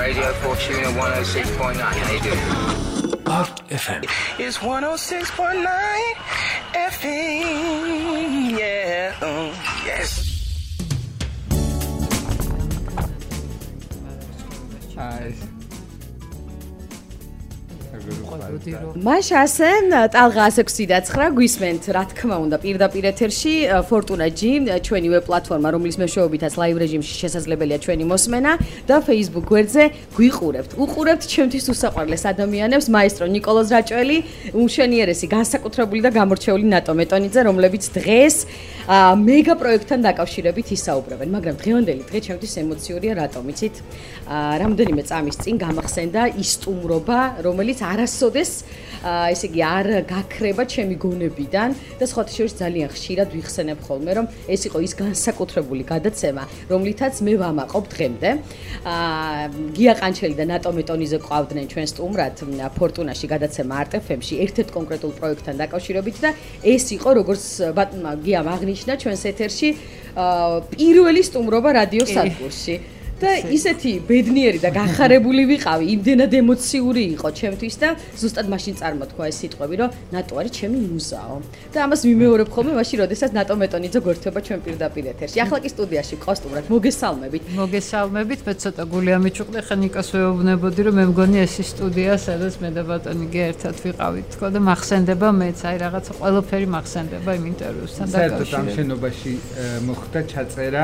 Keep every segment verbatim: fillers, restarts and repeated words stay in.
Radio Fortuna one oh six point nine. How you doing? Pop εφ εμ. It's one oh six point nine εφ εμ. Yeah. Oh, yes. Hi. მაშ ასე ტალღა ექვსი და ცხრა გვისმენთ რა თქმა უნდა პირდაპირ ეთერში Fortuna G ჩვენივე პლატფორმა რომლის მეშვეობითაც ლაივ რეჟიმში შესაძლებელია ჩვენი მოსმენა და Facebook გვერდზე გვიყურებთ. უყურებთ ჩემთვის უსაყვარლეს ადამიანებს მაესტრო ნიკოლოზ რაჭველი, უმშვენიერესი განსაკუთრებული და გამორჩეული ნატო მეტონიძე, რომლებიც დღეს მეგა პროექტთან დაკავშირებით ისაუბრებენ, მაგრამ დღევანდელი დღე ჩემთვის ემოციურია, რატომ იცით? რამდენიმე წამის წინ გამახსენდა ის სტუმრობა, რომელიც არასოდეს ესე იგი არ გაქრება ჩემი გონებიდან და სხვათა შორის ძალიან ხშირად ვიხსენებ ხოლმე რომ ეს იყო ის განსაკუთრებული გადაცემა რომლითაც მე ვამაყობ დღემდე. გია ყანჩელი და ნატო მეტონიძე ყავდნენ ჩვენ სტუმრად ფორტუნაში გადაცემა არტ ეფ ემში ერთ-ერთ კონკრეტულ პროექტთან დაკავშირებით და ეს იყო როგორც ბატონმა გიამ აღნიშნა ჩვენს ეთერში პირველი სტუმრობა რადიო სადგურში. და ისეთი ბედნიერი და გახარებული ვიყავი, იმდენად ემოციური იყო ჩემთვის და ზუსტად მაშინ წარმოთქვა ეს სიტყვები, რომ ნატო არის ჩემი მუზაო. და ამას მიმეორებ ხოლმე მაშინ, როდესაც ნატო მეტონიძე გვერდება ჩვენ პირდაპირ ეთერში. ახლა კი სტუდიაში კოსტუმრად მოგესალმებით. მოგესალმებით, მე ცოტა გული ამიჩუყდი, ხა ნიკას ვეუბნებოდი, რომ მე მგონი ეს სტუდია, სადაც მე და ბატონი გე ერთად ვიყავით თქო და მახსენდება მეც, აი რაღაცა ყველაფერი მახსენდება იმ ინტერვიუსთან დაკავშირებით. საერთოდ ამ შენობაში მოხდა ჩაწერა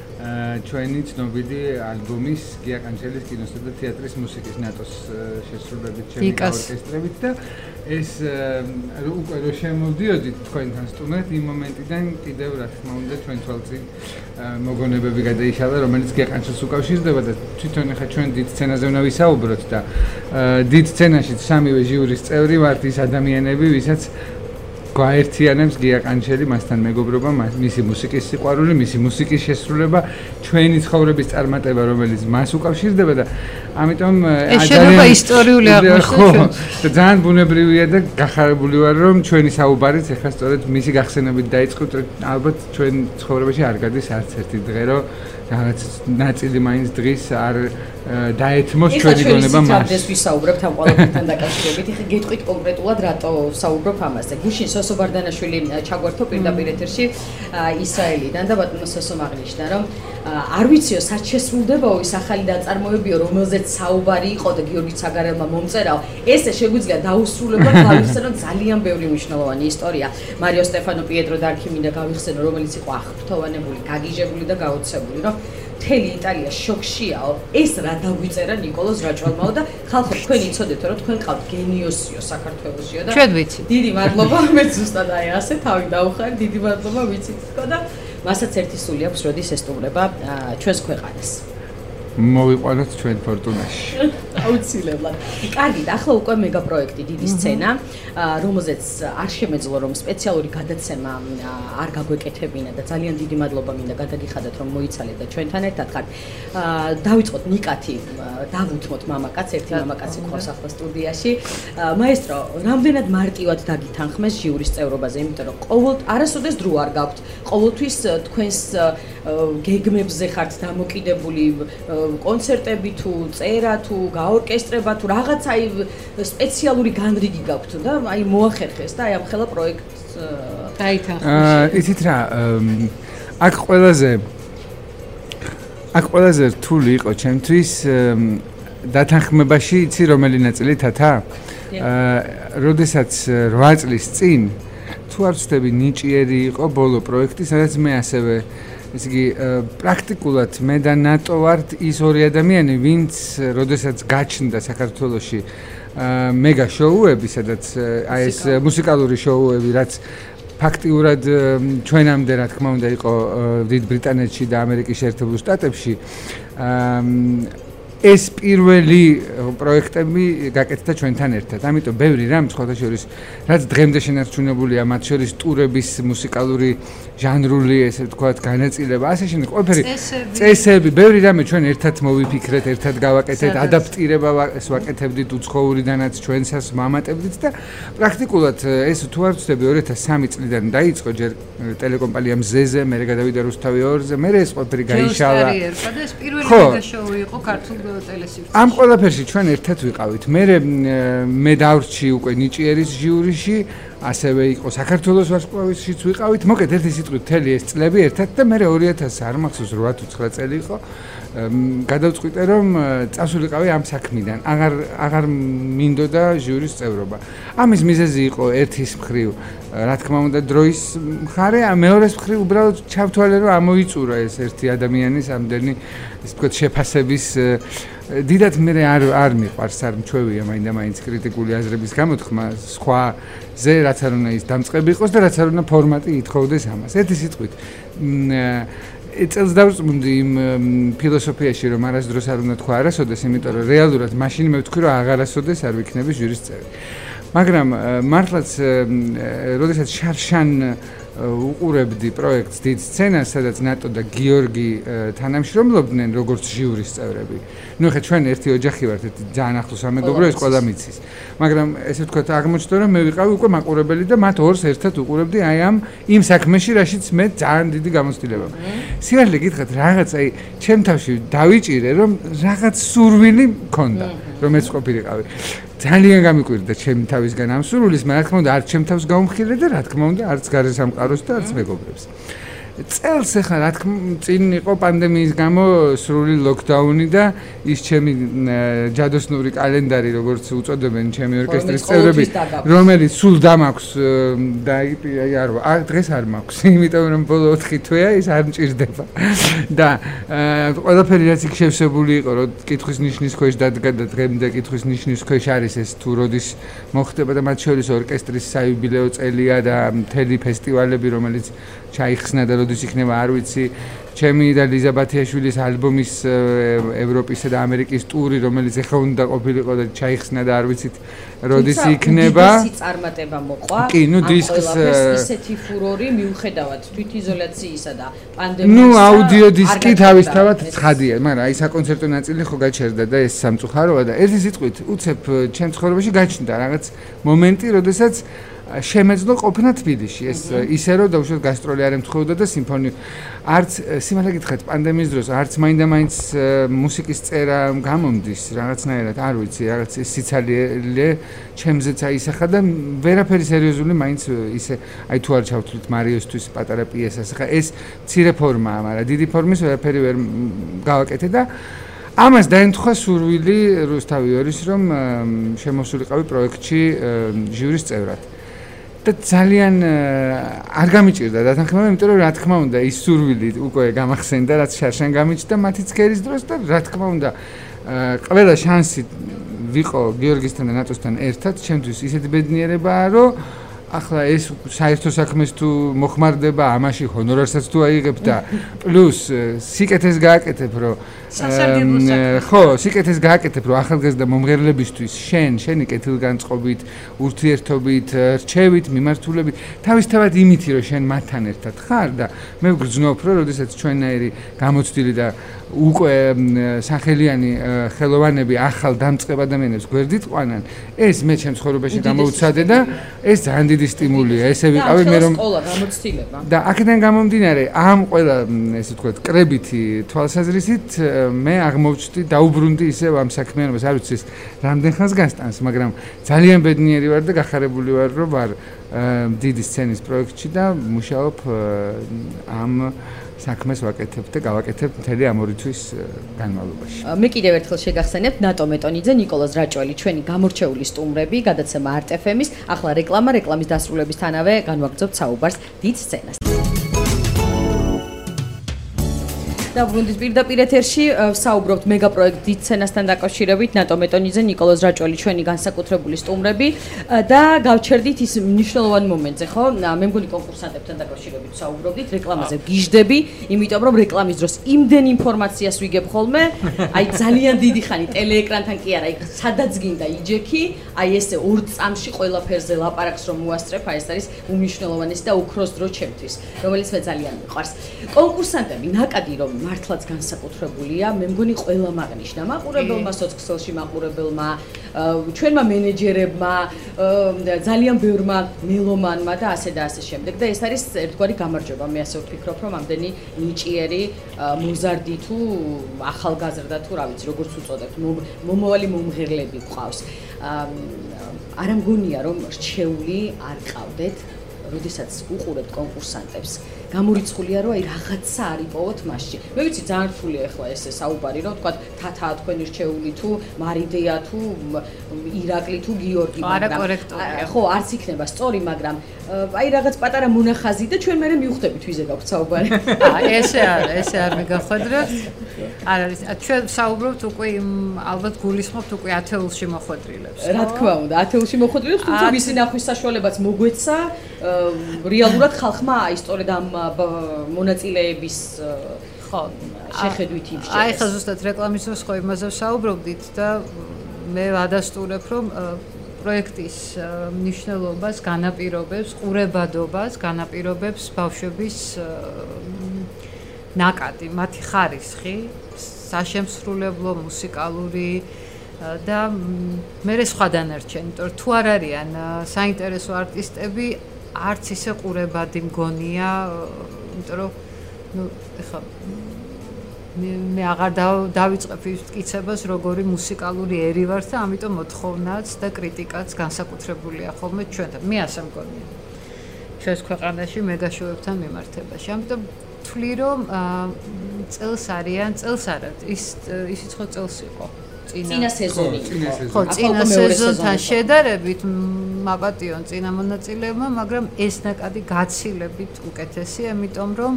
ჩვენი ცნობილი ალბომის გია ყანჩელის კინოსა და თეატრის მუსიკის ნატოს შესრულებით ჩემი ორკესტრებით და ეს უკვე რო შემოვდიოდით თქვენთან სტუმრად იმ მომენტიდან კიდევ რა თქმა უნდა ჩვენ თვალწინ მოგონებები გადაიშალა რომელიც გია ყანჩელს უკავშირდება და თვითონ ახლა ჩვენ დიდ სცენაზე უნდა ვისაუბროთ და დიდ სცენაში სამივე ჟიურის წევრი ვართ ის ადამიანები ვისაც გვაერთიანებს გია ყანჩელი მასთან მეგობრობა, მისი მუსიკის სიყვარული, მისი მუსიკის შესრულება, ჩვენი ცხოვრების წარმატება, რომელიც მას უკავშირდება და ამიტომ შეიძლება ისტორიული აღმოჩნდა. და ძალიან ბუნებრივია და გახარებული ვარ, რომ ჩვენი საუბარიც ახლა სწორედ მისი გახსენებით დაიწყო, ალბათ ჩვენ ცხოვრებაში არ გადის არც ერთი დღე, რომ რაღაც ნაწილი მაინც დღის არ დაეთმოს ჩვენი გონება მას. ეს ვისაუბრებთ ამ ყველაფერთან დაკავშირებით. ეხლა გეტყვით კონკრეტულად რატო საუბრობ ამაზე. გუშინ სოსო ბარდანაშვილი ჩაგვერთო პირდაპირ ეთერში ისრაელიდან და ბატონო სოსომ აღნიშნა, რომ არ ვიციო სად შესრულდებაო ის ახალი ნაწარმოებიო, რომელზეც საუბარი იყო და გიორგი ცაგარელმა მომწერაო. ესე შეგვიძლია დაუსრულებლად გავიხსენოთ ძალიან ბევრი მნიშვნელოვანი ისტორია. მარიო სტეფანო პიეტრო და არქიმინდა გავიხსენო, რომელიც იყო აღფრთოვანებული, გაგიჟებული და გაოცებული, რომ მთელი იტალია შოქშიაო. ეს რა დაგვიწერა ნიკოლოზ რაჭველმაო და ხალხო თქვენ იცოდეთო რომ თქვენ ყავთ გენიოსიო საქართველოსიო და ჩვენ ვიცით. დიდი მადლობა მე ზუსტად აი ასე თავი დაუხარი დიდი მადლობა ვიცით თქო და მასაც ერთი სული აქვს როდის ესტუმრება ჩვენს ქვეყანას. მოვიყვანოთ ჩვენ ფორტუნაში. აუცილებლად. კარგი, ახლა უკვე მეგა პროექტი დიდი სცენა, რომელზეც არ შემეძლო რომ სპეციალური გადაცემა არ გაგვეკეთებინა და ძალიან დიდი მადლობა მინდა გადაგიხადოთ რომ მოიცალეთ და ჩვენთან ერთად ხართ. დავიწყოთ ნიკათი, დავუთმოთ მამაკაც, ერთი მამაკაცი ყავს ახლა სტუდიაში. მაესტრო, რამდენად მარტივად დაგითანხმეს ჟიურის წევრობაზე, იმიტომ რომ ყოველ არასოდეს დრო არ გაქვთ. ყოველთვის თქვენს გეგმებზე ხართ დამოკიდებული კონცერტები თუ წერა თუ გაორკესტრება თუ რაღაც აი სპეციალური განრიგი გაქვთ და აი მოახერხეს და აი ამ ხელა პროექტს გაითანხმეს. იცით რა აქ ყველაზე აქ ყველაზე რთული იყო ჩემთვის დათანხმებაში იცი რომელი ნაწილი თათა? როდესაც რვა წლის წინ თუ არ ვცდები ნიჭიერი იყო ბოლო პროექტი, სადაც მე ასევე ესე იგი პრაქტიკულად მე და ნატო ვართ ის ორი ადამიანი, ვინც როდესაც გაჩნდა საქართველოში მეგა შოუები, სადაც აი ეს მუსიკალური შოუები, რაც ფაქტიურად ჩვენამდე რა თქმა უნდა იყო დიდ ბრიტანეთში და ამერიკის შეერთებულ შტატებში ეს პირველი პროექტები გაკეთდა ჩვენთან ერთად. ამიტომ ბევრი რამ სხვათა შორის რაც დღემდე შენარჩუნებულია, მათ შორის ტურების მუსიკალური ჟანრული, ესე ვთქვათ, განაწილება, ასე შემდეგ, ყველაფერი წესები, ბევრი რამე ჩვენ ერთად მოვიფიქრეთ, ერთად გავაკეთეთ, ადაპტირება ვაკეთებდით უცხოურიდანაც ჩვენსას მამატებდით და პრაქტიკულად ეს თუ არ ვცდები ორი ათას სამი წლიდან დაიწყო ჯერ ტელეკომპანია მზეზე, მერე გადავიდა რუსთავი ორზე, მერე ეს ყველაფერი გაიშალა. ეს პირველი მეგა შოუ იყო ქართულ სამოუკიდეო ტელესივრცეში. ამ ყველაფერში ჩვენ ერთად ვიყავით. მე მე დავრჩი უკვე ნიჭიერის ჟიურიში, ასევე იყო საქართველოს ვარსკვლავისშიც ვიყავით. მოკეთ ერთი სიტყვით მთელი ეს წლები ერთად და მე ორი ათასი არ მახსოვს ორი თუ ცხრა წელი იყო. გადავწყვიტე რომ წასულიყავი ამ საქმიდან. აღარ აღარ მინდოდა ჟიურის წევრობა. ამის მიზეზი იყო ერთის მხრივ, რა თქმა უნდა, დროის მხარე, მეორეს მხრივ უბრალოდ ჩავთვალე რომ ამოიწურა ეს ერთი ადამიანის ამდენი ისე ვთქვათ შეფასების დიდად მე არ არ მიყვარს, არ მჩვევია მაინდა-მაინც კრიტიკული აზრების გამოთქმა სხვაზე, რაც არ უნდა ის დამწყები იყოს და რაც არ უნდა ფორმატი ითხოვდეს ამას. ერთი სიტყვით წელს დავწმუნდი იმ ფილოსოფიაში, რომ არასდროს არ უნდა თქვა არასოდეს, იმიტომ რომ რეალურად მაშინ მე ვთქვი, რომ აღარასოდეს არ ვიქნები ჟიურის წევრი. მაგრამ მართლაც როდესაც შარშან უყურებდი პროექტს დიდ სცენას, სადაც ნატო და გიორგი თანამშრომლობდნენ როგორც ჟიურის წევრები. ნუ ხა ჩვენ ერთი ოჯახი ვართ, ერთი ძალიან ახლოს ამეგობრო, ეს ყველა მიცის. მაგრამ ესე ვთქვათ, აღმოჩნდა რომ მე ვიყავი უკვე მაყურებელი და მათ ორს ერთად უყურებდი აი ამ იმ საქმეში, რაშიც მე ძალიან დიდი გამოცდილება. სიარლე გითხრათ, რაღაც აი ჩემ თავში დავიჭირე, რომ რაღაც სურვილი მქონდა, რომ ეს ყოფილიყავი. ძალიან გამიკვირდა ჩემი თავისგან ამ სურვილის, მაგრამ რა თქმა უნდა, არც ჩემ თავს გაუმხილე და რა თქმა უნდა, არც გარე სამყაროს და არც მეგობრებს. წელს ახლა რა თქმა წინ იყო პანდემიის გამო სრული ლოკდაუნი და ის ჩემი ჯადოსნური კალენდარი, როგორც უწოდებენ ჩემი ორკესტრის წევრები, რომელიც სულ დამაქვს და აი არ ვარ, დღეს არ მაქვს, იმიტომ რომ ბოლო ოთხი თვეა ის არ მჭირდება. და ყველაფერი რაც იქ შევსებული იყო, რომ კითხვის ნიშნის ქვეშ დადგა და დღემდე კითხვის ნიშნის ქვეშ არის ეს თუ როდის მოხდება და მათ შორის ორკესტრის საიუბილეო წელია და მთელი ფესტივალები, რომელიც ჩაიხსნა და როდის იქნება არ ვიცი, ჩემი და ლიზა ბათიაშვილის ალბომის ევროპისა და ამერიკის ტური, რომელიც ეხლა უნდა ყოფილიყო და ჩაიხსნა და არ ვიცით როდის იქნება. ისეთი წარმატება მოყვა. კი, ნუ დისკს ისეთი ფურორი მიუხედავად თვითიზოლაციისა და პანდემიის. ნუ აუდიო დისკი თავისთავად ცხადია, მაგრამ აი საკონცერტო ნაწილი ხო გაჩერდა და ეს სამწუხაროა და ერთი სიტყვით უცებ ჩემ ცხოვრებაში გაჩნდა რაღაც მომენტი, როდესაც შემეძლო ყოფნა თბილისში. ეს ისე რომ დაუშვათ გასტროლი არ ემთხოვდა და სიმფონი არც სიმართლე გითხრათ პანდემიის დროს არც მაინდა-მაინც მუსიკის წერა გამომდის რაღაცნაირად არ ვიცი რაღაც სიცოცხლე ჩემზეც აისახა და ვერაფერი სერიოზული მაინც ისე აი თუ არ ჩავთვლით მარიოსთვის პატარა პიესას. ხა ეს მცირე ფორმაა, მაგრამ დიდი ფორმის ვერაფერი ვერ გავაკეთე და ამას დაემთხვა სურვილი რუსთავი ორის რომ შემოსულიყავი პროექტში ჟიურის წევრად. და ძალიან არ გამიჭირდა დათანხმება, იმიტომ რომ რა თქმა უნდა ის სურვილი უკვე გამახსენდა, რაც შარშან გამიჭდა მათი ცქერის დროს და რა თქმა უნდა ყველა შანსი ვიყო გიორგისთან და ნატოსთან ერთად, ჩემთვის ისეთი ბედნიერებაა, რომ ახლა ეს საერთო საქმეს თუ მოხმარდება, ამაში ჰონორარსაც თუ აიღებ და პლუს სიკეთეს გააკეთებ, რომ ხო, სიკეთეს გააკეთებ, რომ ახალგაზრდა მომღერლებისთვის შენ, შენი კეთილგანწყობით, ურთიერთობით, რჩევით, მიმართულებით, თავისთავად იმითი, რომ შენ მათთან ერთად ხარ და მე ვგრძნობ, რომ როდესაც ჩვენნაირი გამოცდილი და უკვე სახელიანი ხელოვანები ახალ დამწყებ ადამიანებს გვერდით ყვანან, ეს მე ჩემ ცხოვრებაში გამოუცადე და ეს ძალიან დიდი სტიმულია. ესე ვიყავი მე რომ სკოლა გამოცდილება. და აქედან გამომდინარე, ამ ყველა ესე ვთქვათ, კრებითი თვალსაზრისით მე აღმოვჩნდი, დაუბრუნდი ისევ ამ საქმიანობას, არ ვიცი ეს რამდენ ხანს გასტანს, მაგრამ ძალიან ბედნიერი ვარ და გახარებული ვარ, რომ ვარ დიდი სცენის პროექტში და მუშაობ ამ საქმეს ვაკეთებ და გავაკეთებ მთელი ამ ორი თვის განმავლობაში. მე კიდევ ერთხელ შეგახსენებთ ნატო მეტონიძე, ნიკოლოზ რაჭველი, ჩვენი გამორჩეული სტუმრები, გადაცემა არტ ეფ ემის, ახლა რეკლამა, რეკლამის დასრულებისთანავე განვაგრძობთ საუბარს დიდ სცენას. და ბრუნდის პირდაპირ ეთერში საუბრობთ მეგაპროექტ დიდ სცენასთან დაკავშირებით, ნატო მეტონიძე, ნიკოლოზ რაჭველი, ჩვენი განსაკუთრებული სტუმრები და გავჩერდით ის მნიშვნელოვანი მომენტზე, ხო? მე მგონი კონკურსანტებთან დაკავშირებით საუბრობდით, რეკლამაზე გიждები, იმიტომ რომ რეკლამის დროს იმდენ ინფორმაციას ვიგებ ხოლმე, აი ძალიან დიდი ხანი ტელეეკრანთან კი არა, აი სადაც გინდა იჯექი, აი ესე ორ წამში ყველაფერზე ლაპარაკს რომ მოასწრებ, აი ეს არის უმნიშვნელოვანესი და უქროს დრო ჩემთვის, რომელიც მე ძალიან მიყვარს. კონკურსანტები ნაკადი რომ მართლაც განსაკუთრებულია. მე მგონი ყველა მაგნიშნა მაყურებელმა, სოციქსელში მაყურებელმა, ჩვენმა მენეჯერებმა, ძალიან ბევრმა მელომანმა და ასე და ასე შემდეგ. და ეს არის ერთგვარი გამარჯვება. მე ასე ვფიქრობ, რომ ამდენი ნიჭიერი მოზარდი თუ ახალგაზრდა თუ რა ვიცი, როგორც უწოდებთ, მომავალი მომღერლები გვყავს. არ მგონია რომ რჩეული არ ყავდეთ, როდესაც უყურებთ კონკურსანტებს. გამორიცხულია რომ აი რაღაცა არ იპოვოთ მასში. მე ვიცი ძალიან რთულია ახლა ესე საუბარი რომ თქვა თათაა თქვენი რჩეული თუ მარიდეა თუ ირაკლი თუ გიორგი მაგრამ ხო არც იქნება სწორი მაგრამ აი რაღაც პატარა მონახაზი და ჩვენ მერე მივხვდებით ვიზე გაქვთ საუბარი. აა ესე არა, ესე არ მიგახვედრებთ. არ არის. ჩვენ საუბრობთ უკვე ალბათ გულისხმობთ უკვე ათეულში მოხვედრილებს. რა თქმა უნდა, ათეულში მოხვედრილებს, თუმცა მისი ნახვის საშუალებაც მოგვეცა რეალურად ხალხმა აი სწორედ ამ მონაწილეების ხო შეხედვით იმსჯელეს. აი ხა ზუსტად რეკლამის დროს ხო იმაზე ვსაუბრობდით და მე ვადასტურებ რომ პროექტის მნიშვნელობას განაპირობებს, ყურებადობას განაპირობებს ბავშვების ნაკადი, მათი ხარისხი, საშემსრულებლო, მუსიკალური და მე სხვა დანარჩენი, იმიტომ რომ თუ არ არიან საინტერესო არტისტები, არც ისე ყურებადი მგონია, იმიტომ რომ ნუ ეხა მე აღარ დავიწყებ ის მტკიცებას, როგორი მუსიკალური ერი ვარ და ამიტომ მოთხოვნაც და კრიტიკაც განსაკუთრებულია ხოლმე ჩვენთან. მე ასე მგონია. ჩვენს ქვეყანაში მეგაშოუებთან მიმართებაში. ამიტომ ვთვლი რომ წელს არიან, წელს არა, ის ისიც ხო წელს იყო. წინა სეზონი იყო. ხო, წინა სეზონთან შედარებით მაპატიონ წინა მონაწილეებმა, მაგრამ ეს ნაკადი გაცილებით უკეთესია, ამიტომ რომ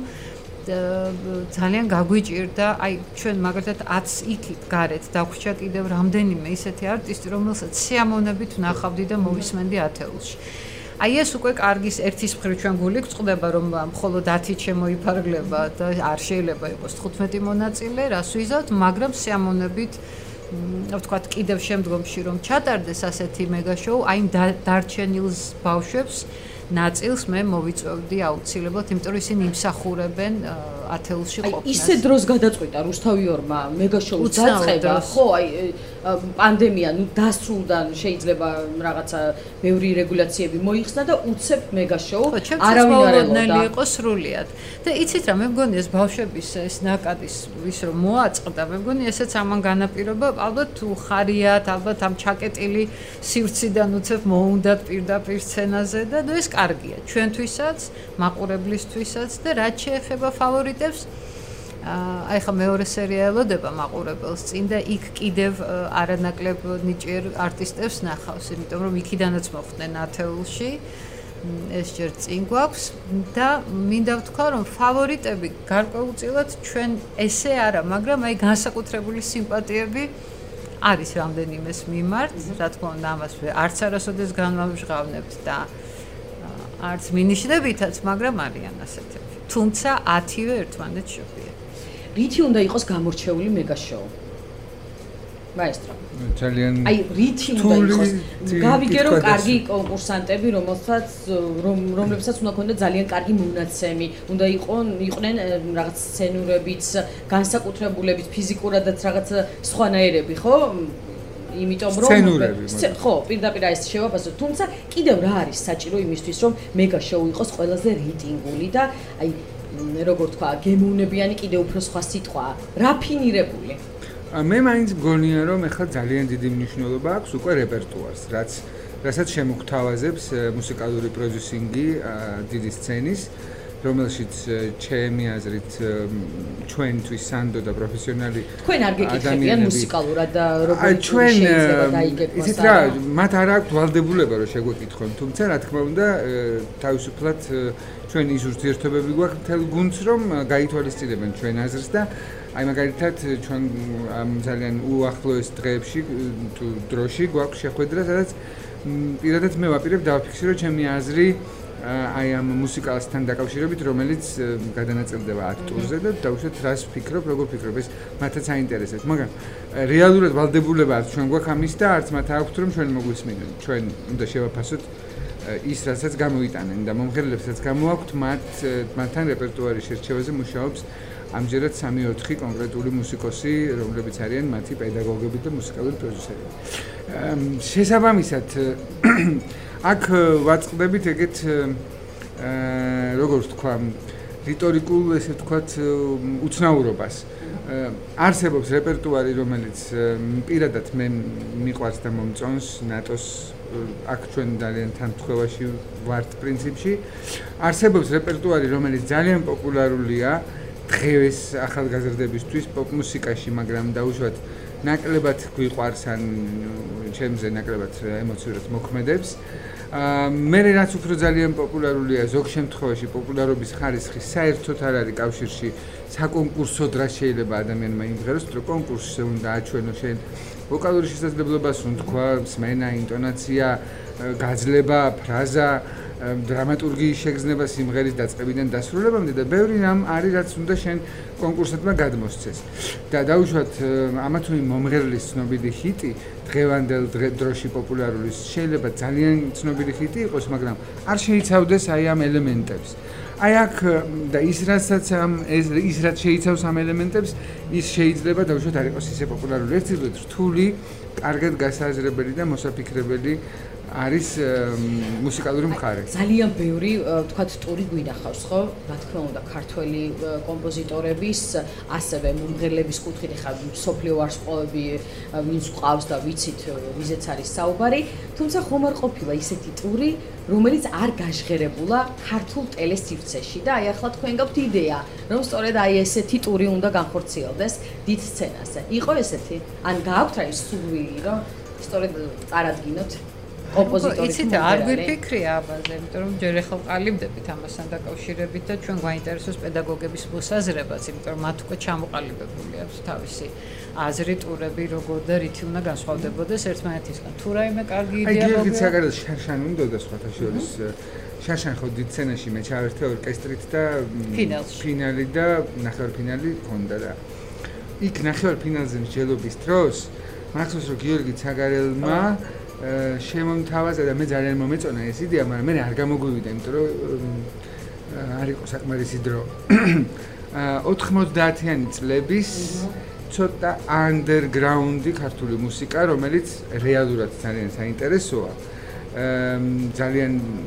ძალიან გაგვიჭირდა, აი ჩვენ მაგალითად ათს იქით გარეთ დაგვჭა კიდევ რამდენიმე ისეთი არტისტი, რომელსაც სიამოვნებით ვნახავდი და მოვისმენდი ათეულში. აი ეს უკვე კარგის ერთის მხრივ ჩვენ გული გვწყდება რომ მხოლოდ ათი შემოიფარგლება და არ შეიძლება იყოს თხუთმეტი მონაწილე, რას ვიზავთ, მაგრამ სიამოვნებით ვთქვათ კიდევ შემდგომში რომ ჩატარდეს ასეთი მეგაშოუ, აი დარჩენილ ბავშვებს ნაწილს მე მოვიწევდი აუცილებლად, იმიტომ რომ ისინი იმსახურებენ ათეულში ყოფნას. აი ისე დროს გადაწყვიტა რუსთავიორმა მეგაშოუს დაწყება, ხო, აი პანდემია ნუ დასრულდა, შეიძლება რაღაცა ბევრი რეგულაციები მოიხსნა და უცებ მეგაშოუ არავინ არ ელოდა. იყო სრულიად. და იცით რა, მე მგონი ეს ბავშვების ეს ნაკადის ვის რომ მოაწყდა, მე მგონი ესეც ამან განაპირობა, ალბათ თუ ხარიათ, ალბათ ამ ჩაკეტილი სივრციდან უცებ მოუნდათ პირდაპირ სცენაზე და ნუ ეს კარგია ჩვენთვისაც, მაყურებლისთვისაც და რაც შეეხება ფავორიტებს, აი ხა მეორე სერია ელოდება მაყურებელს წინ და იქ კიდევ არანაკლებ ნიჭიერ არტისტებს ნახავს, იმიტომ რომ იქიდანაც მოხვდნენ ათეულში. ეს ჯერ წინ გვაქვს და მინდა ვთქვა რომ ფავორიტები გარკვეულწილად ჩვენ ესე არა, მაგრამ აი განსაკუთრებული სიმპათიები არის რამდენიმეს მიმართ, რა თქმა უნდა ამას არც არასოდეს განვამჟღავნებთ და არც მინიშნებითაც, მაგრამ არიან ასეთები. თუმცა ათივე ერთმანეთს შობია. რითი უნდა იყოს გამორჩეული მეგაშოუ? მაესტრო. ძალიან აი რითი უნდა იყოს? გავიგე რომ კარგი კონკურსანტები, რომელსაც რომლებსაც უნდა ქონდეს ძალიან კარგი მონაცემი, უნდა იყონ იყვნენ რაღაც სცენურებიც, განსაკუთრებულებით, ფიზიკურადაც რაღაც სხვანაირები, ხო? იმიტომ რომ ხო, პირდაპირ ეს შევაფასოთ, თუმცა კიდევ რა არის საჭირო იმისთვის, რომ მეგაშოუ იყოს ყველაზე რეიტინგული და აი როგორ თქვა, გემოვნებიანი კიდევ უფრო სხვა სიტყვა, რაფინირებული. მე მაინც მგონია რომ ეხლა ძალიან დიდი მნიშვნელობა აქვს უკვე რეპერტუარს, რაც რასაც შემოგთავაზებს მუსიკალური პროდიუსინგი დიდი სცენის, რომელშიც ჩემი აზრით ჩვენთვის სანდო და პროფესიონალი თქვენ არ გეკითხებიან მუსიკალურად და როგორ შეიძლება დაიგებოს. იცით რა, მათ არ აქვს ვალდებულება რომ შეგვეკითხონ, თუმცა რა თქმა უნდა თავისუფლად ჩვენ ის ურთიერთობები გვაქვს მთელ გუნდს რომ გაითვალისწინებენ ჩვენ აზრს და აი მაგალითად ჩვენ ამ ძალიან უახლოეს დღეებში თუ დროში გვაქვს შეხვედრა, სადაც პირადად მე ვაპირებ დავფიქსირო ჩემი აზრი აი ამ მუსიკასთან დაკავშირებით, რომელიც გადანაწილდება ათ ტურზე და დავუშვათ რას ვფიქრობ, როგორ ვფიქრობ, ეს მათაც აინტერესებს. მაგრამ რეალურად ვალდებულება არც ჩვენ გვაქვს ამის და არც მათ აქვთ რომ ჩვენ მოგვისმინონ. ჩვენ უნდა შევაფასოთ ის რასაც გამოიტანენ და მომღერლებსაც გამოაქვთ მათ მათთან რეპერტუარის შერჩევაზე მუშაობს ამჯერად სამი ოთხი კონკრეტული მუსიკოსი, რომლებიც არიან მათი პედაგოგები და მუსიკალური პროდიუსერები. შესაბამისად, აქ ვაწყდებით ეგეთ როგორც თქვა, რიტორიკულ, ესე ვთქვათ, უცნაურობას. არსებობს რეპერტუარი, რომელიც პირადად მე მიყვარს და მომწონს ნატოს აქ ჩვენ ძალიან თანხმობაში ვართ პრინციპში. არსებობს რეპერტუარი, რომელიც ძალიან პოპულარულია დღეს ახალგაზრდებისთვის პოპ მუსიკაში, მაგრამ დაუშვათ ნაკლებად გვიყვარს ან ჩემზე ნაკლებად ემოციურად მოქმედებს. მე რაც უფრო ძალიან პოპულარულია ზოგ შემთხვევაში პოპულარობის ხარისხი საერთოდ არ არის კავშირში საკონკურსო დრას შეიძლება ადამიანმა იმღეროს, რომ კონკურსზე უნდა აჩვენო შენ ვოკალური შესაძლებლობას, უნდა თქვა სმენა, ინტონაცია, გაძლება, ფრაზა, დრამატურგიის შეგრძნება სიმღერის დაწყებიდან დასრულებამდე და ბევრი რამ არის რაც უნდა შენ კონკურსებმა გადმოსცეს. და დაუშვათ ამა თუ იმ მომღერლის ცნობილი ჰიტი დღევანდელ დროში პოპულარული შეიძლება ძალიან ცნობილი ჰიტი იყოს, მაგრამ არ შეიცავდეს აი ამ ელემენტებს. აი აქ და ის რასაც ამ ის რაც შეიცავს ამ ელემენტებს, ის შეიძლება დაუშვათ არ იყოს ისე პოპულარული. ერთით რთული, კარგად გასააზრებელი და მოსაფიქრებელი არის მუსიკალური მხარე. ძალიან ბევრი ვთქვათ ტური გვინახავს, ხო? რა თქმა უნდა, ქართველი კომპოზიტორების, ასევე მომღერლების კუთხით ხა სოფლიო ვარსკვლავები ვინც ყავს და ვიცით ვიზეც არის საუბარი, თუმცა ხომ არ ყოფილა ისეთი ტური, რომელიც არ გაჟღერებულა ქართულ ტელესივრცეში და აი ახლა თქვენ გაქვთ იდეა, რომ სწორედ აი ესეთი ტური უნდა განხორციელდეს დიდ სცენაზე. იყო ესეთი? ან გაქვთ აი სურვილი, რომ სწორედ წარადგინოთ კომპოზიტორი. იცით, არ გვიფიქრია აბაზე, იმიტომ რომ ჯერ ახლა ყალიბდებით ამასთან დაკავშირებით და ჩვენ გვაინტერესებს პედაგოგების მოსაზრებაც, იმიტომ რომ მათ უკვე ჩამოყალიბებული აქვს თავისი აზრი, ტურები, როგორ და რითი უნდა განსხვავდებოდეს ერთმანეთისგან. თუ რაიმე კარგი იდეა მოგია? აი, გიორგი ცაგარაძე შარშან უნდა და სხვათა შორის შარშან ხო დიდ სცენაში მე ჩავერთე ორკესტრით და ფინალი და ნახევარფინალი ჰქონდა და იქ ნახევარფინალზე მსჯელობის დროს მახსოვს რომ გიორგი ცაგარელმა შემომთავაზა და მე ძალიან მომეწონა ეს იდეა, მაგრამ მე არ გამოგვივიდა, იმიტომ რომ არ იყო საკმარისი დრო. ოთხმოცდაათიანი წლების ცოტა underground-ი ქართული მუსიკა, რომელიც რეალურად ძალიან საინტერესოა. ძალიან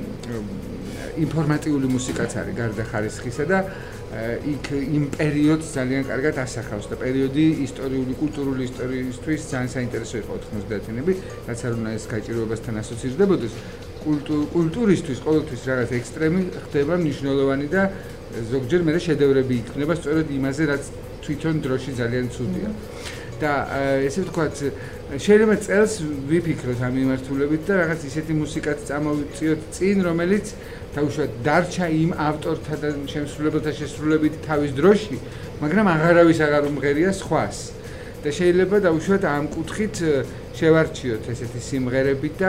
ინფორმატიული მუსიკაც არის გარდა ხარისხისა და იქ იმ პერიოდს ძალიან კარგად ასახავს და პერიოდი ისტორიული, კულტურული ისტორიისთვის ძალიან საინტერესო იყო ოთხმოცდაათიანები, რაც არ უნდა ეს გაჭირვებასთან ასოცირდებოდეს. კულტურისთვის ყოველთვის რაღაც ექსტრემი ხდება მნიშვნელოვანი და ზოგჯერ მე შედევრები იქნება სწორედ იმაზე, რაც თვითონ დროში ძალიან ცუდია. და ესე ვთქვათ, შეიძლება წელს ვიფიქროთ ამ მიმართულებით და რაღაც ისეთი მუსიკაც წამოვიწიოთ წინ, რომელიც დაუშვათ დარჩა იმ ავტორთა და შემსრულებელთა შესრულებით თავის დროში, მაგრამ აღარავის აღარ უმღერია სხვას. და შეიძლება დაუშვათ ამ კუთხით შევარჩიოთ ესეთი სიმღერები და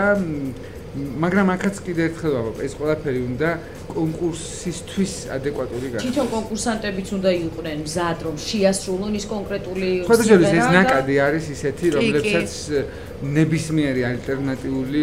მაგრამ აქაც კიდე ერთხელ ვამბობ, ეს ყველაფერი უნდა კონკურსისთვის ადეკვატური გახდეს. თვითონ კონკურსანტებიც უნდა იყვნენ მზად, რომ შეასრულონ ის კონკრეტული სიმღერა. ეს ნაკადი არის ისეთი, რომლებსაც ნებისმიერი ალტერნატიული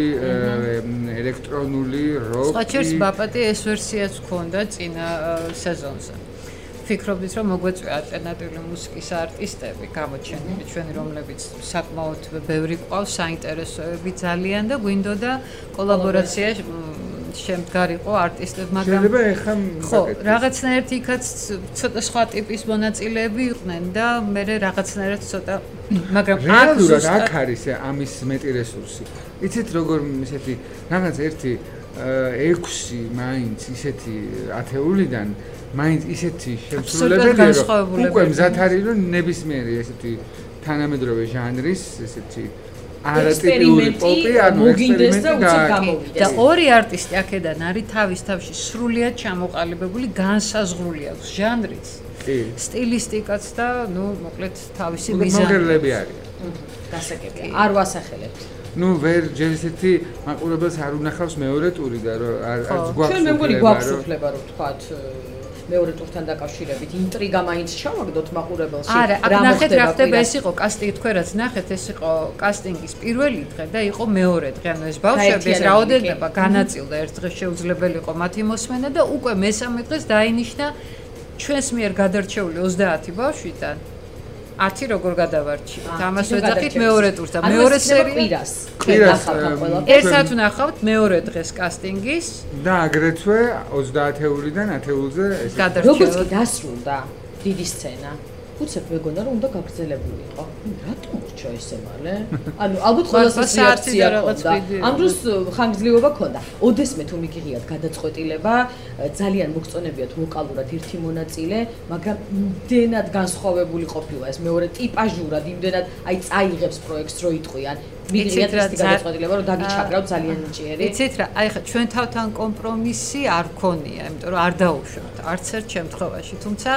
ელექტრონული როკი. სხვა ჩერს ბაპატი ეს ვერსიაც ჰქონდა წინა სეზონზე. ფიქრობდით, რომ მოგვეწვია ალტერნატიული მუსიკის არტისტები გამოჩენილი ჩვენი, რომლებიც საკმაოდ ბევრი ყავს, საინტერესოები ძალიან და გვინდოდა კოლაბორაცია შემდგარიყო არტისტები, მაგრამ შეიძლება ეხლა ხო, რაღაცნაირად იქაც ცოტა სხვა ტიპის მონაწილეები იყვნენ და მე რაღაცნაირად ცოტა მაგრამ რეალურად აქ არის ამის მეტი რესურსი. იცით როგორ ისეთი რაღაც ერთი ექვსი მაინც ისეთი ათეულიდან მაინც ისეთი შემსრულებელია, რომ უკვე მზად არის, რომ ნებისმიერი ესეთი თანამედროვე ჟანრის ესეთი არატიპული პოპი ან მოგინდეს და უცებ გამოვიდეს. და ორი არტისტი აქედან არის თავის თავში სრულიად ჩამოყალიბებული, განსაზღვრული აქვს ჟანრიც, სტილისტიკაც და ნუ მოკლედ თავისი მიზანი. მომღერლები არიან. გასაგებია. არ ვასახელებთ. ნუ ვერ ჯერ ესეთი მაყურებელს არ უნახავს მეორე ტური და რომ არც გვაქვს. ჩვენ მე მგონი გვაქვს უფლება რომ ვთქვათ მეორე ტურთან დაკავშირებით ინტრიგა მაინც ჩავაგდოთ მაყურებელში. არა, აქ ნახეთ რა ხდება, ეს იყო კასტინგი, თქვენ რაც ნახეთ, ეს იყო კასტინგის პირველი დღე და იყო მეორე დღე. ანუ ეს ბავშვები ეს რაოდენობა განაწილდა, ერთ დღეს შეუძლებელი იყო მათი მოსმენა და უკვე მესამე დღეს დაინიშნა ჩვენს მიერ გადარჩეული ოცდაათი ბავშვიდან ათი როგორ გადავარჩიოთ? ამას ვეძახით მეორე ტურს და მეორე სერია. კვირას ერთად ვნახავთ მეორე დღეს კასტინგის და აგრეთვე ოცდაათეულიდან ათეულზე ეს გადარჩევა. როგორც კი დასრულდა დიდი სცენა. უცებ მეგონა რომ უნდა გაგრძელებულიყო. რატომ რჩა ესე მალე? ანუ ალბათ ყოველთვის რეაქცია ქონდა. ამ დროს ხანგრძლივობა ქონდა. ოდესმე თუ მიგიღიათ გადაწყვეტილება, ძალიან მოგწონებიათ ვოკალურად ერთი მონაწილე, მაგრამ იმდენად განსხვავებული ყოფილა ეს მეორე ტიპაჟურად, იმდენად აი წაიღებს პროექტს რო იტყვიან. მიგიღიათ ეს გადაწყვეტილება რომ დაგიჩაგრავთ ძალიან ნიჭიერი. იცით რა, აი ხა ჩვენ თავთან კომპრომისი არ ქონია, იმიტომ რომ არ დაუშვებთ არც ერთ შემთხვევაში, თუმცა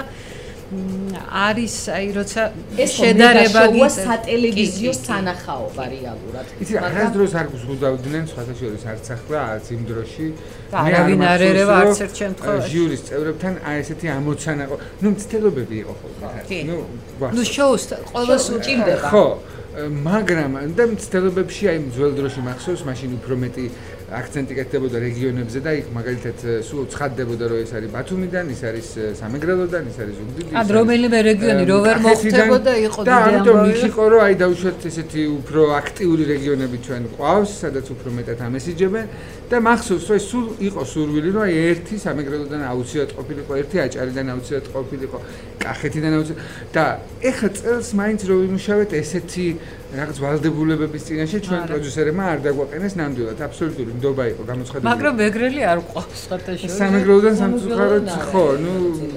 არის აი როცა შედარება გიწყოს სატელევიზიო სანახაობა რეალურად. იცი აღასდროს არ გულდავდნენ სხვათა შორის არც ახლა არც იმ დროში. არავინ არ ერევა არც ერთ შემთხვევაში. ჟიურის წევრებთან აი ესეთი ამოცანა ყო. ნუ მცდელობები იყო ხოლმე. ნუ ნუ შოუს ყოველს უჭირდება. ხო, მაგრამ და მცდელობებში აი ძველ დროში მახსოვს, მაშინ უფრო მეტი აქცენტი კეთდებოდა რეგიონებზე და იქ მაგალითად სულ ცხადდებოდა რომ ეს არის ბათუმიდან, ის არის სამეგრელოდან, ის არის ზუგდიდიდან. ან რომელიმე რეგიონი რო ვერ მოხდებოდა იყო დიდი ამბავი. და ამიტომ იქ იყო რომ აი დავუშვათ ესეთი უფრო აქტიური რეგიონები ჩვენ ყავს, სადაც უფრო მეტად ამესიჯებენ და მახსოვს რომ სულ იყო სურვილი რომ აი ერთი სამეგრელოდან აუცილებლად ყოფილიყო, ერთი აჭარიდან აუცილებლად ყოფილიყო, კახეთიდან აუცილებლად და ეხა წელს მაინც რო ვიმუშავეთ ესეთი რაღაც ვალდებულებების წინაშე ჩვენ პროდიუსერებმა არ დაგვაყენეს ნამდვილად აბსოლუტური ნდობა იყო გამოცხადებული. მაგრამ მეგრელი არ ყავს ხათაშორის. სამეგრელოდან სამწუხაროდ ხო, ნუ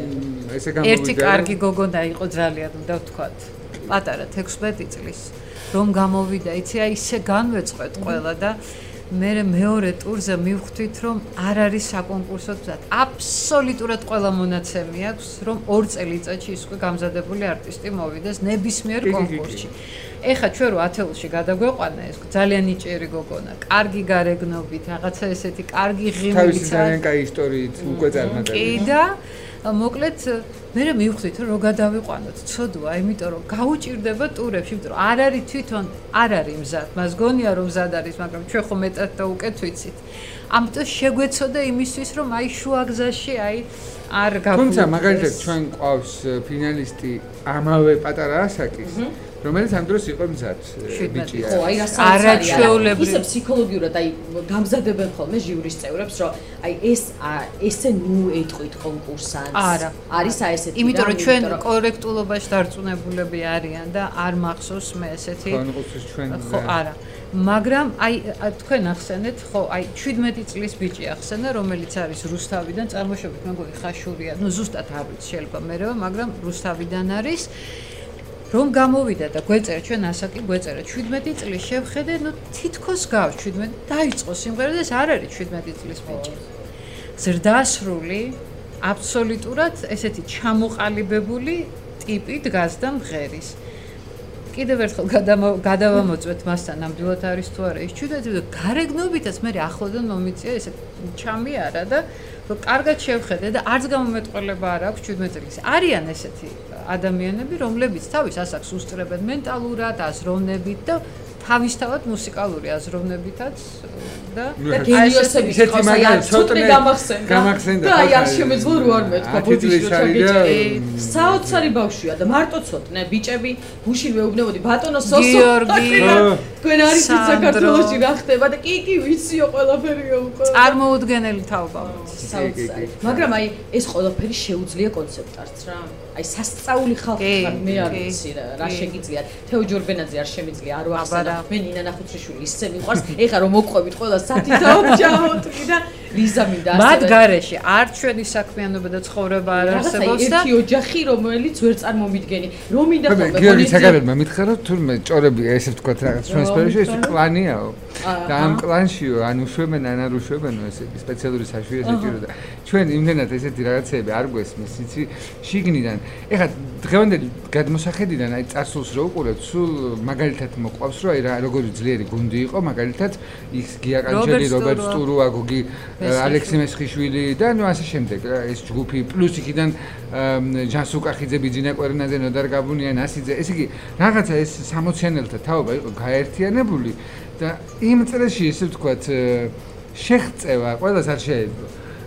ესე გამოვიდა. ერთი კარგი გოგონა იყო ძალიან, უნდა ვთქვათ. პატარა თექვსმეტი წლის რომ გამოვიდა, იცი აი ისე განვეწყვეთ ყველა და მე მეორე ტურზე მივხვდით რომ არ არის საკონკურსო გზად. აბსოლუტურად ყველა მონაცემი აქვს რომ ორ წელიწადში ის უკვე გამზადებული არტისტი მოვიდეს ნებისმიერ კონკურსში. ეხა ჩვენ რო ათეულში გადაგვეყვანა ეს ძალიან ნიჭიერი გოგონა, კარგი გარეგნობით, რაღაცა ესეთი კარგი ღიმილით. თავისი ძალიან კაი ისტორიით უკვე წარმატებული. კი და მოკლედ მე მივხვდით რომ გადავიყვანოთ ცოდვა, იმიტომ რომ გაუჭირდება ტურებში, იმიტომ რომ არ არის თვითონ არ არის მზად. მას გონია რომ მზად არის, მაგრამ ჩვენ ხო მეტად და უკეთ ვიცით. ამიტომ შეგვეცოდა იმისთვის რომ აი შუაგზაში აი არ გავხდეთ. თუმცა მაგალითად ჩვენ ყავს ფინალისტი ამავე პატარა ასაკის რომელიც ამ დროს იყო მზად ბიჭია. ხო, აი რა საერთოდ ისე ფსიქოლოგიურად აი გამზადებენ ხოლმე ჟიურის წევრებს, რომ აი ეს ესე ნუ ეტყვით კონკურსანტს. არა, არის აი ესეთი. იმიტომ რომ ჩვენ კორექტულობაში დარწმუნებულები არიან და არ მახსოვს მე ესეთი. კონკურსის ჩვენ ხო, არა. მაგრამ აი თქვენ ახსენეთ, ხო, აი შვიდმეტი წლის ბიჭი ახსენა, რომელიც არის რუსთავიდან, წარმოშობით მეგონი ხაშურია. ნუ ზუსტად არ ვიცი, შეიძლება მერევა, მაგრამ რუსთავიდან არის. რომ გამოვიდა და გვეწერა ჩვენ ასაკი გვეწერა შვიდმეტი წლის შევხედე, ნუ თითქოს გავს შვიდმეტი, დაიწყო სიმღერა და ეს არ არის შვიდმეტი წლის ბიჭი. ზრდასრული, აბსოლუტურად ესეთი ჩამოყალიბებული ტიპი დგას და მღერის. კიდევ ერთხელ გადავამოწვეთ მასთან ნამდვილად არის თუ არა ის შვიდმეტი და გარეგნობითაც მე ახლოდან მომიწია ესე ჩამი არა და რომ კარგად შევხედე და არც გამომეტყველება არ აქვს შვიდმეტი წლის. არიან ესეთი ადამიანები, რომლებიც თავის ასაკს უსწრებენ მენტალურად, აზროვნებით და თავისთავად მუსიკალური აზროვნებითაც და გენიოსები ყავს აი ცოტნე გამახსენდა და აი არ შემეძლო რო არ მეთქვა ბუდიში რო ჩაგეჭე საოცარი ბავშვია და მარტო ცოტნე ბიჭები გუშინ მეუბნებოდი ბატონო სოსო გიორგი თქვენ არის საქართველოში რა ხდება და კი კი ვიციო ყველაფერია უკვე წარმოუდგენელი თაობა საოცარი მაგრამ აი ეს ყველაფერი შეუძლია კონცეპტარც რა აი სასწაული ხალხი ხარ მე არ ვიცი რა შეგიძლიათ თეო ჯორბენაძე არ შემიძლია არ ვახსენო მე ნინა ნახუცრიშვილი ისე მიყვარს ეხა რომ მოგყვებით ყველა სათითაო ჯამოთკი და ლიზა მინდა ასე მათ გარეშე არ ჩვენი საქმიანობა და ცხოვრება არ არსებობს და ერთი ოჯახი რომელიც ვერ წარმომიდგენი რომ მინდა ხოლმე გიორგი საგარეებმა მითხარო თურმე ჭორები ესე ვთქვათ რაღაც ჩვენ სფეროში ეს კლანიაო და ამ კლანშიო ან უშვებენ ან არ უშვებენო ესე სპეციალური საშვია საჭიროა ჩვენ იმდენად ესეთი რაღაცეები არ გვესმის იცი შიგნიდან ეხლა დღევანდელი გადმოსახედიდან აი წარსულს რო უყურებთ სულ მაგალითად მოყვავს რომ აი რა როგორი ძლიერი გუნდი იყო მაგალითად ის გია კანჩელი რობერტ სტურუა გოგი ალექსი მესხიშვილი და ნუ ასე შემდეგ რა ეს ჯგუფი პლუს იქიდან ჟანსუ კახიძე ბიძინა კვერნაძე ნოდარ გაბუნია ნასიძე ესე იგი რაღაცა ეს სამოციანელთა თაობა იყო გაერთიანებული და იმ წრეში ესე ვთქვათ შეღწევა ყველას არ შეიძლება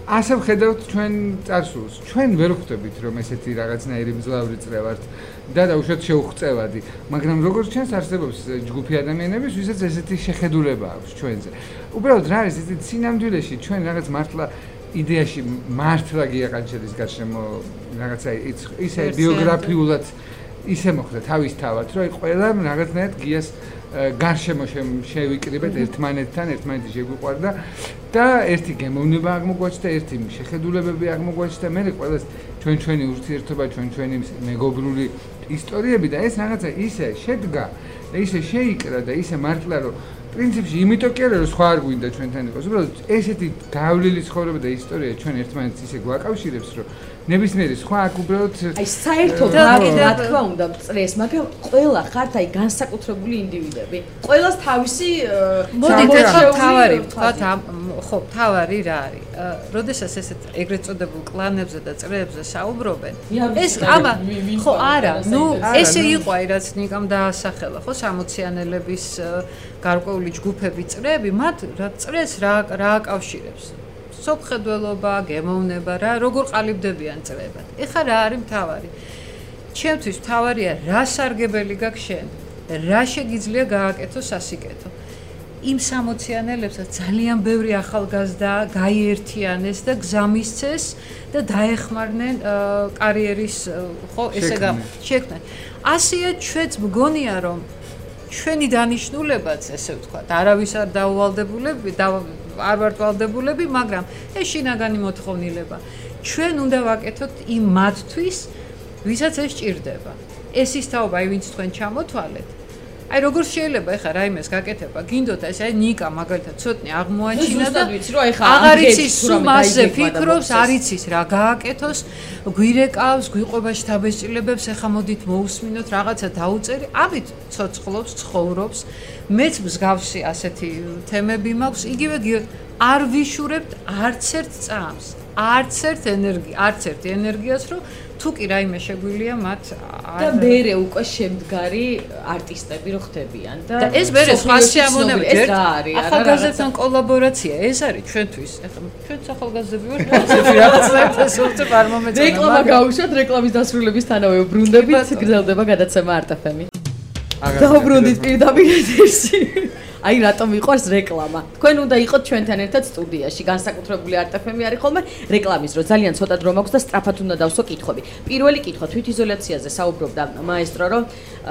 ასე ვხედავთ ჩვენ წარსულს. ჩვენ ვერ ხვდებით რომ ესეთი რაღაცნაირი მძლავრი წრე ვართ და დაუშვათ შეუღწევადი, მაგრამ როგორც ჩანს არსებობს ჯგუფი ადამიანების, ვისაც ესეთი შეხედულება აქვს ჩვენზე. უბრალოდ რა არის ეს სინამდვილეში ჩვენ რაღაც მართლა იდეაში მართლა გიაყანჩელის გარშემო რაღაცა ისე ბიოგრაფიულად ისე მოხდა თავისთავად, რომ ყველა რაღაცნაირად გიას გარშემო შევიკრიბეთ ერთმანეთთან, ერთმანეთი შეგვიყვარდა და ერთი გემოვნება აღმოგვაჩნდა, ერთი შეხედულებები აღმოგვაჩნდა, მე ყველას ჩვენ ჩვენი ურთიერთობა, ჩვენ ჩვენი მეგობრული ისტორიები და ეს რაღაცა ისე შედგა და ისე შეიკრა და ისე მართლა რომ პრინციპში იმიტომ კი არა რომ სხვა არ გვინდა ჩვენთან იყოს, უბრალოდ ესეთი გავლილი ცხოვრება და ისტორია ჩვენ ერთმანეთს ისე გვაკავშირებს, რომ ნებისმიერი სხვა აქ უბრალოდ აი საერთოდ რა თქმა უნდა წრეს, მაგრამ ყველა ხართ აი განსაკუთრებული ინდივიდები. ყველას თავისი მოდით ახლა თავარი ვთქვათ, ხო, თავარი რა არის? როდესაც ესეთ ეგრეთ წოდებულ კლანებზე და წრეებზე საუბრობენ, ეს ამა ხო არა, ნუ ესე იყო აი რაც ნიკამ დაასახელა, ხო, სამოციანელების გარკვეული ჯგუფები წრეები, მათ რა წრეს რა რა აკავშირებს? სოფხედველობა, გემოვნება რა, როგორ ყალიბდებიან წრეებად. ეხლა რა არის მთავარი? ჩემთვის მთავარია რა სარგებელი გაქვს შენ, რა შეგიძლია გააკეთო სასიკეთო. იმ სამოციანელებსაც ძალიან ბევრი ახალგაზრდა გაიერთიანეს და გზა მისცეს და დაეხმარნენ კარიერის ხო ესე შექმნან. ასეა ჩვენც მგონია რომ ჩვენი დანიშნულებაც ესე ვთქვათ, არავის არ დაუვალდებულები და არ ვართ ვალდებულები, მაგრამ ეს შინაგანი მოთხოვნილება. ჩვენ უნდა ვაკეთოთ იმ მათთვის, ვისაც ეს ჭირდება. ეს ის თაობა, აი ვინც თქვენ ჩამოთვალეთ. აი როგორ შეიძლება ეხა რაიმეს გაკეთება, გინდოთ ეს აი ნიკა მაგალითად ცოტნე აღმოაჩინა და აღარ იცის მასზე ფიქრობს, არ იცის რა გააკეთოს, გვირეკავს, გვიყვება შთაბეჭდილებებს, ეხა მოდით მოусმინოთ, რაღაცა დაუწერი, ამით ცოცხლობს, ცხოვრობს. მეც მსგავსი ასეთი თემები მაქვს, იგივე არ ვიშურებთ არც ერთ წამს, არც ერთ ენერგია, არც ერთ ენერგიას, რომ თუ კი რაიმე შეგვილია მათ და მერე უკვე შემდგარი არტისტები რო ხდებიან და ეს მერე სხვა შეამონება ეს რა არის ახალგაზრდთან კოლაბორაცია ეს არის ჩვენთვის ეხლა ჩვენც ახალგაზრდები ვართ რაღაცნაირად ეს უცებ არ მომეწონა რეკლამა გავუშვათ რეკლამის დასრულებისთანავე ვბრუნდებით გრძელდება გადაცემა არტ-ეფ-ი დავბრუნდით პირდაპირ ეთერში აი რატომ მიყვარს რეკლამა. თქვენ უნდა იყოთ ჩვენთან ერთად სტუდიაში. განსაკუთრებული არტ-ეფ-ი არის ხოლმე რეკლამის რო ძალიან ცოტა დრო მაქვს და სწრაფად უნდა დავსვო კითხვები. პირველი კითხვა თვითიზოლაციაზე საუბრობდა მაესტრო რომ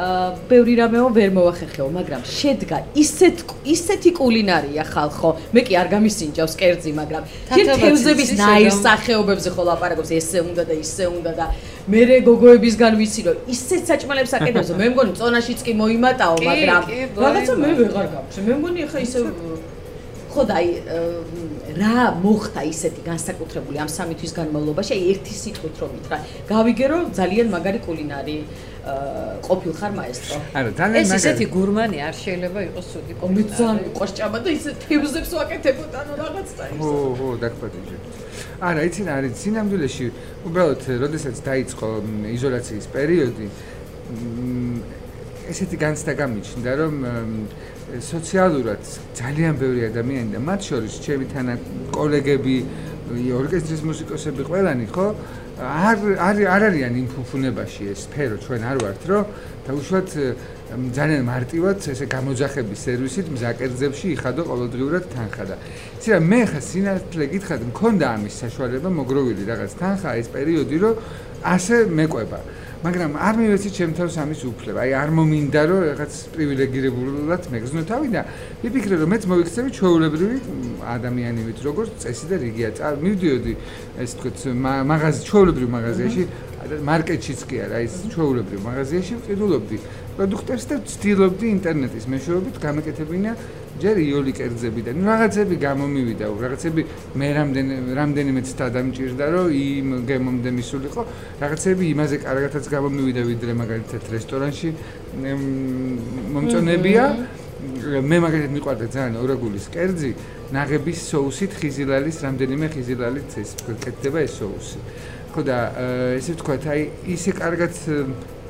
ბევრი რამეო ვერ მოახერხეო, მაგრამ შედგა ისეთ ისეთი კულინარია ხალხო. მე კი არ გამისინჯავს კერძი, მაგრამ თევზების ნაირ სახეობებზე ხო ლაპარაკობს, ესე უნდა და ისე უნდა და მერე გოგოებისგან ვიცი რომ ისეთ საჭმელებს აკეთებს, მე მგონი წონაშიც კი მოიმატაო, მაგრამ რაღაცა მე ვეღარ გავჩი. მე მგონი ახლა ისე ხო და აი რა მოხდა ისეთი განსაკუთრებული ამ სამი თვის განმავლობაში, აი ერთი სიტყვით რომ ითხრა, გავიგე რომ ძალიან მაგარი კულინარი ყოფილხარ მაესტრო. არა, ძალიან მაგარი. ეს ისეთი გურმანი არ შეიძლება იყოს ცუდი კულინარი. მე ძალიან მიყვარს ჭამა და ისე თევზებს ვაკეთებოდ, ანუ რაღაც და ისე. ხო, ხო, დაგპატიჟე. არა, იცი რა არის, სინამდვილეში უბრალოდ როდესაც დაიწყო იზოლაციის პერიოდი, ესეთი განცდა გამიჩნდა, რომ სოციალურად ძალიან ბევრი ადამიანი და მათ შორის ჩემი თანა კოლეგები, ორკესტრის მუსიკოსები ყველანი, ხო? არ არ არ არიან იმ ფუფუნებაში ეს სფერო ჩვენ არ ვართ, რომ დაუშვათ ძალიან მარტივად ესე გამოძახების სერვისით მზაკერძებში იხადო ყოველდღიურად თანხა და იცი რა მე ხა სინათლე გითხრათ მქონდა ამის საშუალება მოგროვილი რაღაც თანხა ეს პერიოდი რომ ასე მეყვება მაგრამ არ მივეცი ჩემ თავს ამის უფლება აი არ მომინდა რომ რაღაც პრივილეგირებულად მეგზნო თავი და ვიფიქრე რომ მეც მოვიქცევი ჩვეულებრივი ადამიანი ვით როგორც წესი და რიგია მივდიოდი ეს თქო მაღაზი ჩვეულებრივ მაღაზიაში მარკეტშიც კი არა ის ჩვეულებრივ მაღაზიაში ვყიდულობდი პროდუქტებს და ვცდილობდი ინტერნეტის მეშვეობით გამეკეთებინა ჯერ იოლი კერძები და რაღაცები გამომივიდა რაღაცები მე რამდენი რამდენიმე ცდა დამჭირდა რომ იმ გემომდე მისულიყო რაღაცები იმაზე კარგათაც გამომივიდა ვიდრე მაგალითად რესტორანში მომწონებია მე მაგალითად მიყვარდა ძალიან ორაგულის კერძი ნაღების соусით ხიზილალის რამდენიმე ხიზილალით ეს კეთდება ეს соуსი ხო და ესე ვთქვათ აი ისე კარგად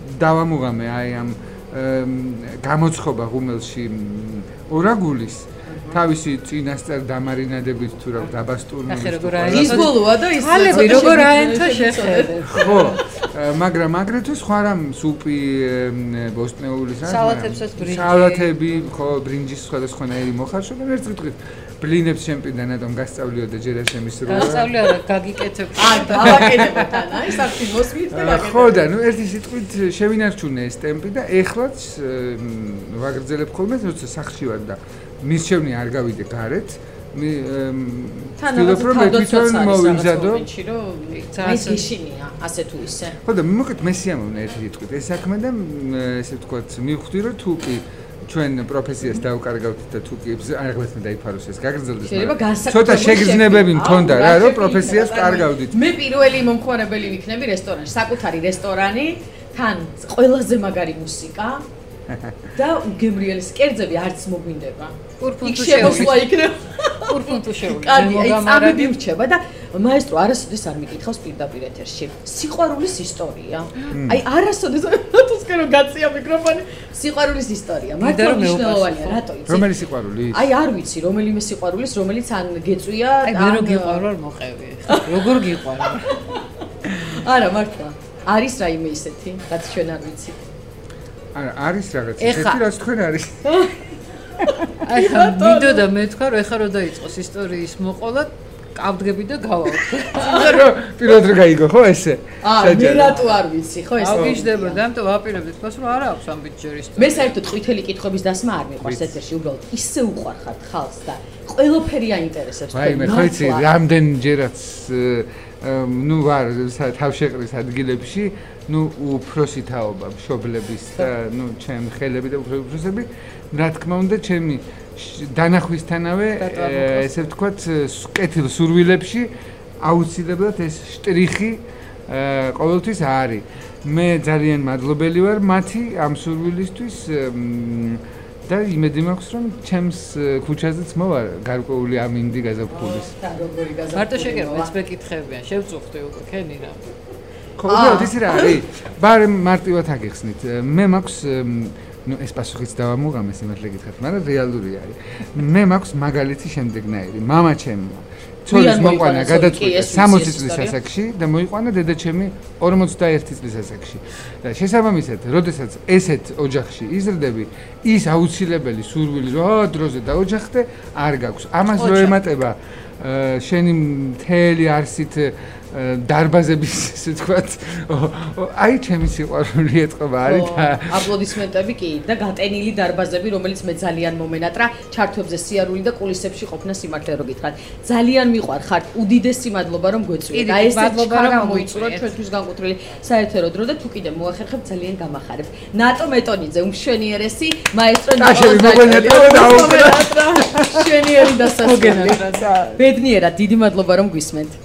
დავამუღამე აი ამ გამოცხობა ღუმელში ორაგულის თავისი წინასწარ დამარინადებით თუ რა დაბასტურმის. ახლა როგორ არის? ის ბოლოა და ის ხალები როგორ აენთო შეხედე. ხო, მაგრამ აგრეთვე სხვა რამ სუპი ბოსტნეულის არის. სალათებსაც ბრინჯი. სალათები, ხო, ბრინჯის სხვადასხვანაირი მოხარშვა და ერთ წუთით ბლინებს შემპირდა ნატომ გასწავლიო და ჯერ ასე მის როა. გასწავლი არა, გაგიკეთებ. აა, დავაკეთებთან, აი, საფრთხე მოსვით და გაკეთებ. ხო და ნუ ერთი სიტყვით შევინარჩუნე ეს ტემპი და ეხლაც ვაგრძელებ ხოლმე, როცა სახლში ვარ და მისჩევნი არ გავიდე გარეთ. მე ვთქვი რომ მე თვითონ მოვიმზადო. აი გიშინია, ასე თუ ისე. ხო და მოკეთ მე სიამოვნე ერთი სიტყვით ეს საქმე და ესე ვთქვათ მივხვდი რომ თუ კი ჩვენ პროფესიას დავკარგავთ და თუ კი აღარც მე დაიფაროს ეს გაგრძელდეს მაგრამ ცოტა შეგრძნებები მქონდა რა რომ პროფესიას კარგავდით. მე პირველი მომხმარებელი ვიქნები რესტორანში, საკუთარი რესტორანი, თან ყველაზე მაგარი მუსიკა და უგემრიელი კერძები არც მოგვინდება. პურფუნტუ შემოსვლა იქნება. პურფუნტუ შეუძლია. კარგი, აი წამები ვრჩება და მაესტრო არასოდეს არ მიკითხავს პირდაპირ ეთერში. სიყვარულის ისტორია. აი არასოდეს თუსკენ რომ გაწია მიკროფონი. სიყვარულის ისტორია. მართლა მნიშვნელოვანია, რატო იცი? რომელი სიყვარული? აი არ ვიცი, რომელიმე სიყვარულის, რომელიც ან გეწვია, ან მე რო გიყვარო არ მოყევი. როგორ გიყვარო? არა, მართლა. არის რაიმე ისეთი, რაც ჩვენ არ ვიცით. არა, არის რაღაც ისეთი, რაც თქვენ არის. აი ხა მინდოდა მე თქვა რომ ეხა რო დაიწყოს ისტორიის მოყოლა კავდგები და გავავდე. რომ პირად რა გაიგო ხო ესე? აა მე რატო არ ვიცი ხო ეს? ავგიჟდება და ამიტომ ვაპირებდი თქვას რომ არა აქვს ამ ბიჭერის ისტორია. მე საერთოდ ყვითელი კითხვების დასმა არ მიყვარს ეთერში უბრალოდ ისე უყვარხარ ხალხს და ყველაფერი აინტერესებს. აი მე ხო იცი რამდენჯერაც ნუ ვარ თავშეყრის ადგილებში ნუ უფროსი თაობა მშობლების და ნუ ჩემი ხელები და უფროსები რა თქმა უნდა ჩემი დანახვისთანავე ესე ვთქვათ კეთილ სურვილებში აუცილებლად ეს შტრიხი ყოველთვის არის. მე ძალიან მადლობელი ვარ მათი ამ სურვილისთვის და იმედი მაქვს რომ ჩემს ქუჩაზეც მოვა გარკვეული ამინდი გაზაფხულის. და როგორი გაზაფხული. მარტო შეგერ მეც მეკითხებიან, შევწუხდი უკვე ქენი რა. ხო, უბრალოდ ის რა არის? ბარ მარტივად აგიხსნით. მე მაქვს ну ეს პასუხიც დავამუღამე სიმართლე გითხრათ, მაგრამ რეალური არის. მე მაქვს მაგალითი შემდეგნაირი. მამა ჩემმა ცოლის მოყვანა გადაწყვიტა სამოცი წლის ასაკში და მოიყვანა დედაჩემი ორმოცდაერთი წლის ასაკში. და შესაბამისად, როდესაც ესეთ ოჯახში იზრდები, ის აუცილებელი სურვილი რომ აა დროზე დაოჯახდე არ გაქვს. ამას რო ემატება შენი მთელი არსით დარბაზების ესე ვთქვათ, აი ჩემი სიყვარული ეთყობა არის და აპლოდისმენტები კი და გატენილი დარბაზები, რომელიც მე ძალიან მომენატრა, ჩართვებზე სიარული და კულისებში ყოფნა სიმართლე რო გითხრათ. ძალიან მიყვარხართ, უდიდესი მადლობა რომ გვეწვიეთ. და ეს მადლობა რომ მოიწუროთ ჩვენთვის განკუთვნილი საეთერო დრო და თუ კიდე მოახერხებთ ძალიან გამახარებთ. ნატო მეტონიძე, უმშვენიერესი მაესტრო ნატო. მშვენიერი დასასრული. ბედნიერად, დიდი მადლობა რომ გვისმენთ.